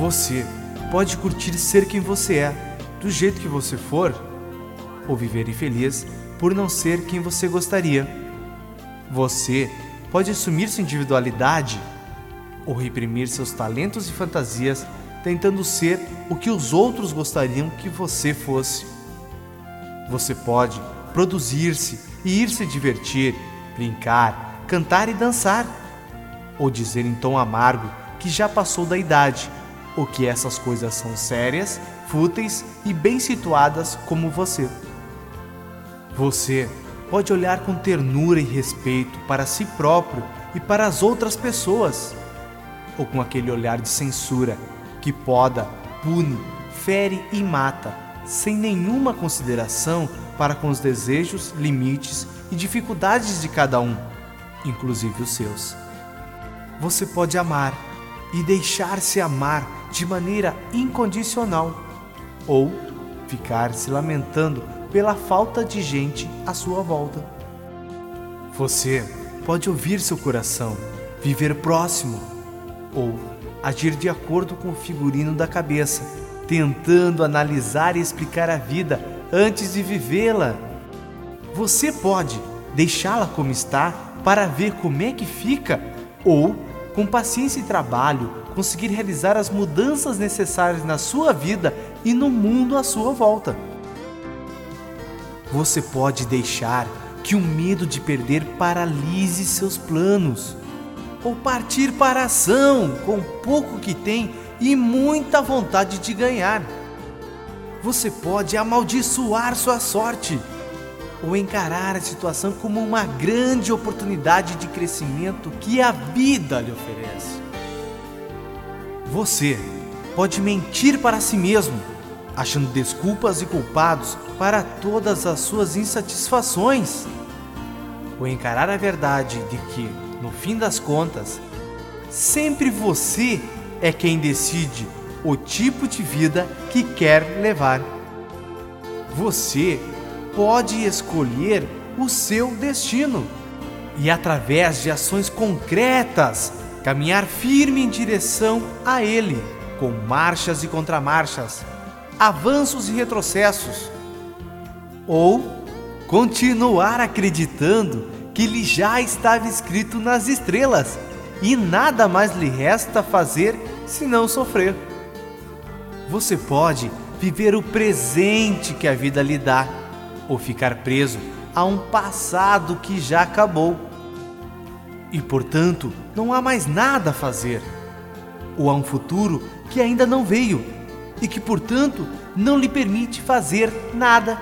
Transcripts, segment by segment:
Você pode curtir ser quem você é, do jeito que você for, ou viver infeliz por não ser quem você gostaria. Você pode assumir sua individualidade ou reprimir seus talentos e fantasias, tentando ser o que os outros gostariam que você fosse. Você pode produzir-se e ir se divertir, brincar, cantar e dançar, ou dizer em tom amargo que já passou da idade, ou que essas coisas são sérias, fúteis e bem situadas como você. Você pode olhar com ternura e respeito para si próprio e para as outras pessoas, ou com aquele olhar de censura que poda, pune, fere e mata, sem nenhuma consideração para com os desejos, limites e dificuldades de cada um, inclusive os seus. Você pode amar e deixar-se amar de maneira incondicional, ou ficar se lamentando pela falta de gente à sua volta. Você pode ouvir seu coração, viver próximo, ou agir de acordo com o figurino da cabeça, tentando analisar e explicar a vida antes de vivê-la. Você pode deixá-la como está para ver como é que fica, ou, com paciência e trabalho, conseguir realizar as mudanças necessárias na sua vida e no mundo à sua volta. Você pode deixar que o medo de perder paralise seus planos, ou partir para a ação com pouco que tem e muita vontade de ganhar. Você pode amaldiçoar sua sorte, ou encarar a situação como uma grande oportunidade de crescimento que a vida lhe oferece. Você pode mentir para si mesmo, achando desculpas e culpados para todas as suas insatisfações, ou encarar a verdade de que, no fim das contas, sempre você é quem decide o tipo de vida que quer levar. Você pode escolher o seu destino e, através de ações concretas, caminhar firme em direção a ele, com marchas e contramarchas, avanços e retrocessos, ou continuar acreditando que lhe já estava escrito nas estrelas e nada mais lhe resta fazer senão sofrer. Você pode viver o presente que a vida lhe dá, ou ficar preso a um passado que já acabou e, portanto, não há mais nada a fazer, ou a um futuro que ainda não veio e que, portanto, não lhe permite fazer nada.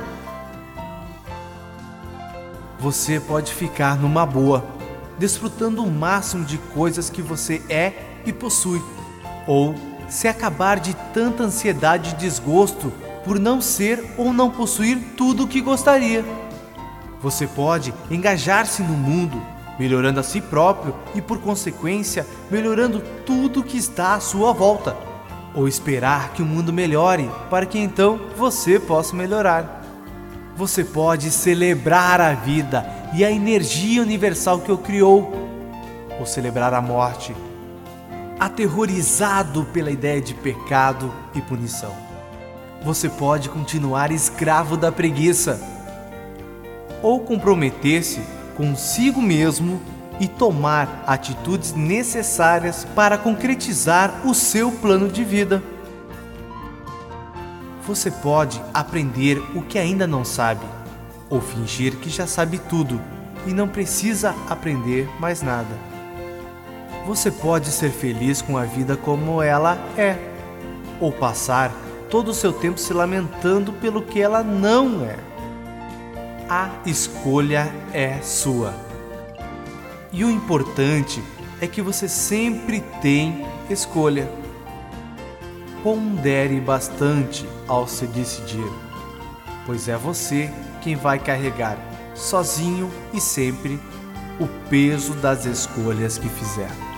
Você pode ficar numa boa, desfrutando o máximo de coisas que você é e possui, ou se acabar de tanta ansiedade e desgosto por não ser ou não possuir tudo o que gostaria. Você pode engajar-se no mundo, melhorando a si próprio e, por consequência, melhorando tudo que está à sua volta, ou esperar que o mundo melhore para que então você possa melhorar. Você pode celebrar a vida e a energia universal que o criou, ou celebrar a morte, aterrorizado pela ideia de pecado e punição. Você pode continuar escravo da preguiça, ou comprometer-se consigo mesmo e tomar atitudes necessárias para concretizar o seu plano de vida. Você pode aprender o que ainda não sabe, ou fingir que já sabe tudo e não precisa aprender mais nada. Você pode ser feliz com a vida como ela é, ou passar todo o seu tempo se lamentando pelo que ela não é. A escolha é sua. E o importante é que você sempre tem escolha. Pondere bastante ao se decidir, pois é você quem vai carregar, sozinho e sempre, o peso das escolhas que fizer.